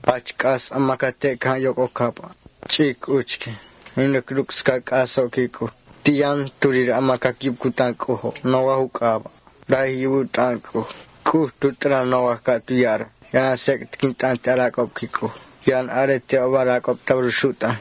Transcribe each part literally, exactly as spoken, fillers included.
Pachkas amakate kan yoko kapa. Chik uchke. Inok lukska kaso kiku. Tiyan turir amakakib kutanko. Nowa hukaba. Dai yu tanko. Ku tutra nowa katuyara. Yan sekt kintante arakop kiku. Yan arete avarakop tavrushuta.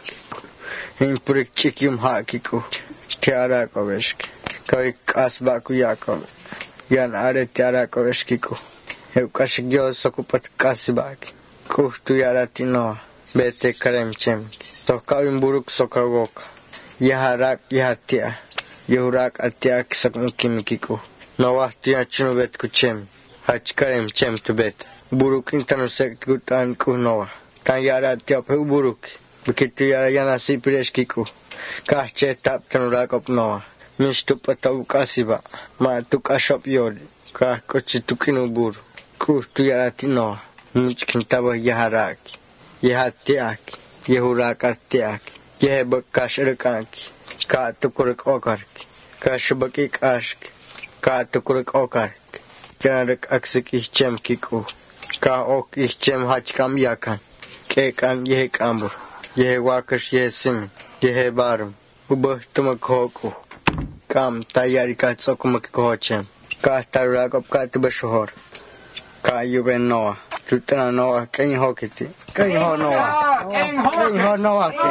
In purik chikyum hakiku. Tiara koveshki. Kavik asbaku yakov. Yan arete arakoveshkiku. Eukashik Dios sokupat kasibaki. Kuh tu yarati noa. Bete karem chemki. Sokavim buruk sokawoka. Yaharak yahatia. Yahurak atiak sakmukimikiku. Noa tia chunu bet kuchem. Hach karem chem tu bet. Buruk intanu sekt gutan kuh noa. Tan yarati ape buruk. Bekitu yara yana sipireshkiku. Kah cetap tanurakop noa. Mishtu patavu kasiba. Ma tuk ashop yodi. Kah kochi tukinu buru. Kuh tu yarati noa. Muchkin taba yaharaki. Yahatiaki. Yahurakatiaki. Yahebakashirkanki. Ka tukurik okarki. Ka shubakik ashki. Ka tukurik okarki. Yanarik aksik ihchem kiku. Ka ok ihchem hachkam yakan. Kekan yehekambur. Yehewakash yehesim. Yehebarum. Ubah tumakhoku. Kam tayari ka tsokumakikohochem. Ka tarurakop ka tubashohor. Ka yuben noa. Tutana noa keng hokiti. Keng ho noa. Keng ho noa ki.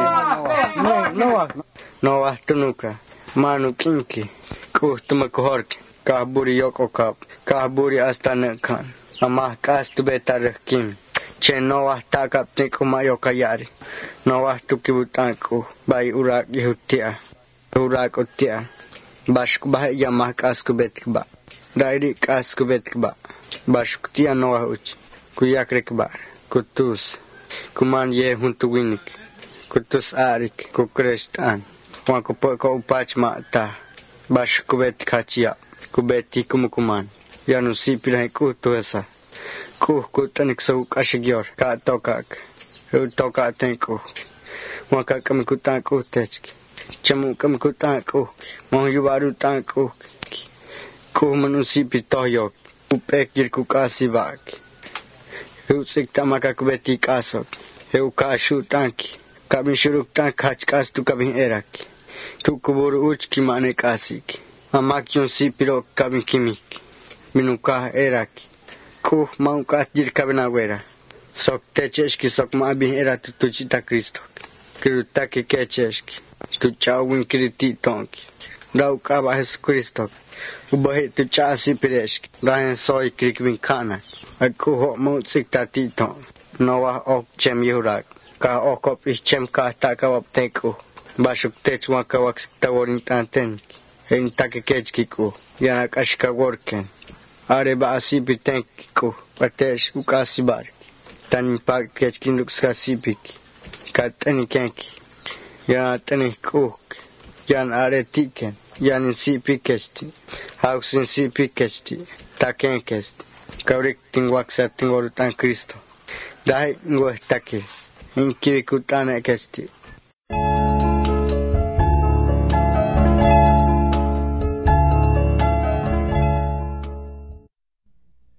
Noa. Noa tunuka. Manu kinki. Kuh tumakohorki. Kah buri yoko kap. Kah buri astana kan. Amah kas tubetar kim. Chen noa takap tiku mayoka yari. Noa tukibutanku. Bai urak yuhutia. Urak utia. Bashku bahe yamah kas kubetikba. Dairi kas kubetikba. Bashuktia noa uchi. Kuyakrekbar, kutus, kuman ye huntuwinik, kutus arik, kukrestan, wakupoko upach mata, bash kubet kachia, kubeti kumukuman, yanu sipilai kutuesa, kuh kutanik sa ukashigyor, ka tokak, utoka tenku, wakakam kutanku techki, chamu kam kutanku, mohyubaru tanku, kuh manusipi tohyok, upekir kukasibaki. Eu siktamaka kubeti kasok. Eu kashu tanki. Kabin shuruk tank hachkas tu kabin eraki. Tu kuburu uchki mane kasiki. Amak yun sipiro kabin kimiki. Minuka eraki. Kuh maunkat jir kabin agwera. Sok techeshki sok maabin era tu tuchita Kristo. Kirutaki kecheshki. Tu chawin kiriti tonki. Rau kaba Jesu Kristo. Ubahe tu cha sipireshki. Rahen soy krikvin kanak. Aku hok mau sikta tito. Noah ok chem yurak. Ka okop ichem ka takawap teku. Bashuk techwa kawak sikta worin tantenki. Hein take kechkiku. Yanak ashka worken. Are ba asipi tenkiku. Patesh ukasibar. Tan pak kechkin lukska sipiki. Ka teni kenki. Yana teni kuk. Yan are tiken. Yanin sipi kechti. Hauksin sipi kechti. Taken kechti. Kaurik tingwaksa tingorutan Kristo. Dahil ngweh taki. Inkiwi kutana kesti.